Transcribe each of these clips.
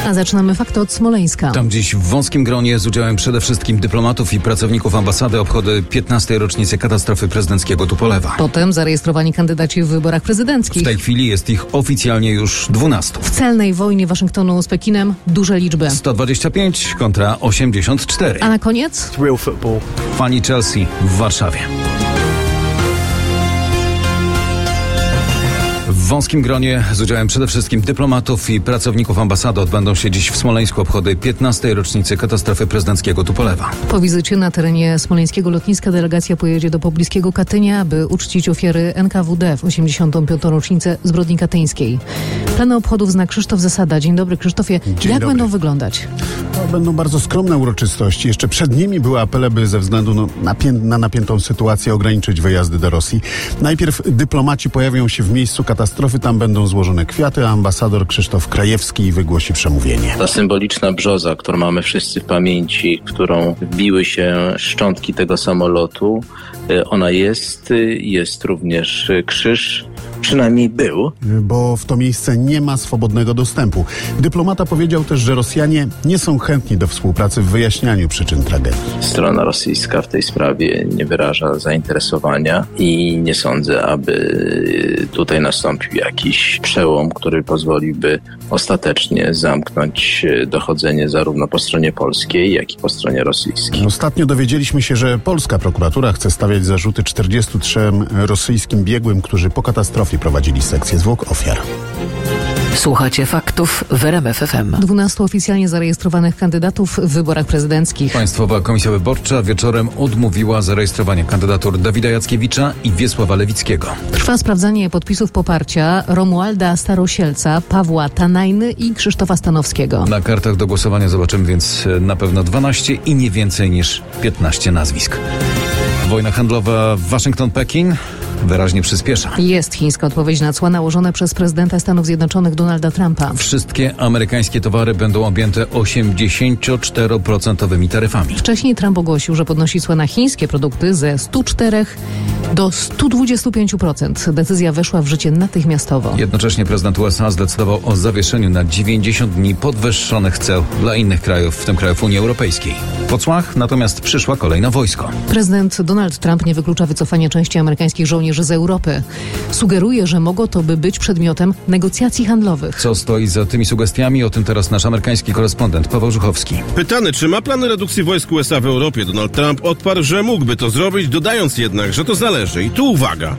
A zaczynamy fakty od Smoleńska. Tam dziś w wąskim gronie z udziałem przede wszystkim dyplomatów i pracowników ambasady obchody 15. rocznicy katastrofy prezydenckiego Tupolewa. Potem zarejestrowani kandydaci w wyborach prezydenckich. W tej chwili jest ich oficjalnie już 12. W celnej wojnie Waszyngtonu z Pekinem duże liczby. 125 kontra 84. A na koniec? Real football. Fani Chelsea w Warszawie. W wąskim gronie z udziałem przede wszystkim dyplomatów i pracowników ambasady odbędą się dziś w Smoleńsku obchody 15. rocznicy katastrofy prezydenckiego Tupolewa. Po wizycie na terenie smoleńskiego lotniska delegacja pojedzie do pobliskiego Katynia, by uczcić ofiary NKWD w 85. rocznicę zbrodni katyńskiej. Plany obchodów zna Krzysztof Zasada. Dzień dobry, Krzysztofie. Jak będą wyglądać? Będą bardzo skromne uroczystości. Jeszcze przed nimi były apele, by ze względu na napiętą sytuację ograniczyć wyjazdy do Rosji. Najpierw dyplomaci pojawią się w miejscu katastrofy. Tam będą złożone kwiaty, a ambasador Krzysztof Krajewski wygłosi przemówienie. Ta symboliczna brzoza, którą mamy wszyscy w pamięci, w którą wbiły się szczątki tego samolotu, ona jest również krzyż. Przynajmniej był. Bo w to miejsce nie ma swobodnego dostępu. Dyplomata powiedział też, że Rosjanie nie są chętni do współpracy w wyjaśnianiu przyczyn tragedii. Strona rosyjska w tej sprawie nie wyraża zainteresowania i nie sądzę, aby tutaj nastąpił jakiś przełom, który pozwoliłby ostatecznie zamknąć dochodzenie zarówno po stronie polskiej, jak i po stronie rosyjskiej. Ostatnio dowiedzieliśmy się, że polska prokuratura chce stawiać zarzuty 43 rosyjskim biegłym, którzy po katastrofie prowadzili sekcję zwłok ofiar. Słuchacie faktów w RMF FM. 12 oficjalnie zarejestrowanych kandydatów w wyborach prezydenckich. Państwowa Komisja Wyborcza wieczorem odmówiła zarejestrowania kandydatur Dawida Jackiewicza i Wiesława Lewickiego. Trwa sprawdzanie podpisów poparcia Romualda Starosielca, Pawła Tanajny i Krzysztofa Stanowskiego. Na kartach do głosowania zobaczymy więc na pewno 12 i nie więcej niż 15 nazwisk. Wojna handlowa Waszyngton-Pekin wyraźnie przyspiesza. Jest chińska odpowiedź na cła nałożone przez prezydenta Stanów Zjednoczonych Donalda Trumpa. Wszystkie amerykańskie towary będą objęte 84% taryfami. Wcześniej Trump ogłosił, że podnosi cła na chińskie produkty ze 104 do 125%. Decyzja weszła w życie natychmiastowo. Jednocześnie prezydent USA zdecydował o zawieszeniu na 90 dni podwyższonych ceł dla innych krajów, w tym krajów Unii Europejskiej. Po cłach natomiast przyszła kolej na wojsko. Prezydent Donald Trump nie wyklucza wycofania części amerykańskich żołnierzy z Europy. Sugeruje, że mogło to być przedmiotem negocjacji handlowych. Co stoi za tymi sugestiami? O tym teraz nasz amerykański korespondent Paweł Żuchowski. Pytany, czy ma plany redukcji wojsk USA w Europie, Donald Trump odparł, że mógłby to zrobić, dodając jednak, że to zależy. I tu uwaga.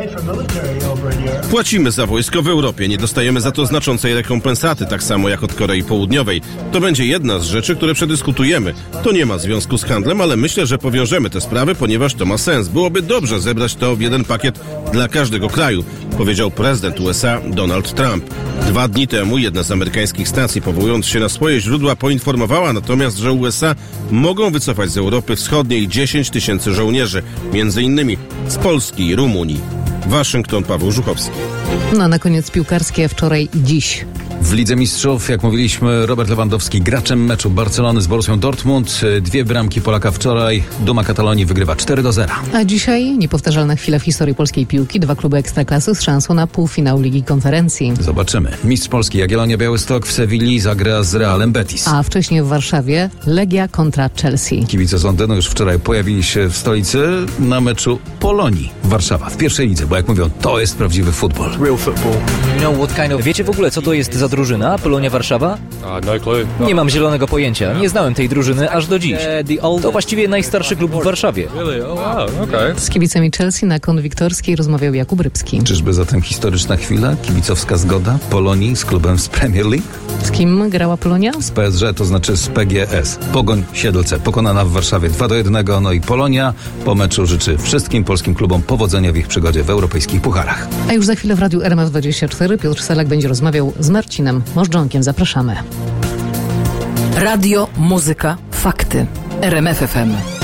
Płacimy za wojsko w Europie, nie dostajemy za to znaczącej rekompensaty, tak samo jak od Korei Południowej. To będzie jedna z rzeczy, które przedyskutujemy. To nie ma związku z handlem, ale myślę, że powiążemy te sprawy, ponieważ to ma sens. Byłoby dobrze zebrać to w jeden pakiet dla każdego kraju, powiedział prezydent USA Donald Trump. 2 dni temu jedna z amerykańskich stacji, powołując się na swoje źródła, poinformowała natomiast, że USA mogą wycofać z Europy Wschodniej 10 000 żołnierzy, między innymi z Polski i Rumunii. Waszyngton, Paweł Żuchowski. No, na koniec piłkarskie wczoraj i dziś. W Lidze Mistrzów, jak mówiliśmy, Robert Lewandowski graczem meczu Barcelony z Borussią Dortmund. 2 bramki Polaka wczoraj. Duma Katalonii wygrywa 4-0. A dzisiaj niepowtarzalna chwila w historii polskiej piłki. 2 kluby Ekstraklasy z szansą na półfinał Ligi Konferencji. Zobaczymy. Mistrz Polski Jagiellonia Białystok w Sewilli zagra z Realem Betis. A wcześniej w Warszawie Legia kontra Chelsea. Kibice z Londynu już wczoraj pojawili się w stolicy na meczu Polonii Warszawa w pierwszej lidze, bo jak mówią, to jest prawdziwy futbol. Real football. Wiecie w ogóle, co to jest za drużyna? Polonia Warszawa? Nie mam zielonego pojęcia. Nie znałem tej drużyny aż do dziś. To właściwie najstarszy klub w Warszawie. Z kibicami Chelsea na Konwiktorskiej rozmawiał Jakub Rybski. Czyżby zatem historyczna chwila? Kibicowska zgoda Polonii z klubem z Premier League? Z kim grała Polonia? Z PSG, to znaczy z PGS. Pogoń Siedlce, pokonana w Warszawie 2-1. No i Polonia po meczu życzy wszystkim polskim klubom powodzenia w ich przygodzie w europejskich pucharach. A już za chwilę w Radiu RMF24 Piotr Selak będzie rozmawiał z Marcinem Możdżonkiem. Zapraszamy. Radio, muzyka, fakty. RMF FM.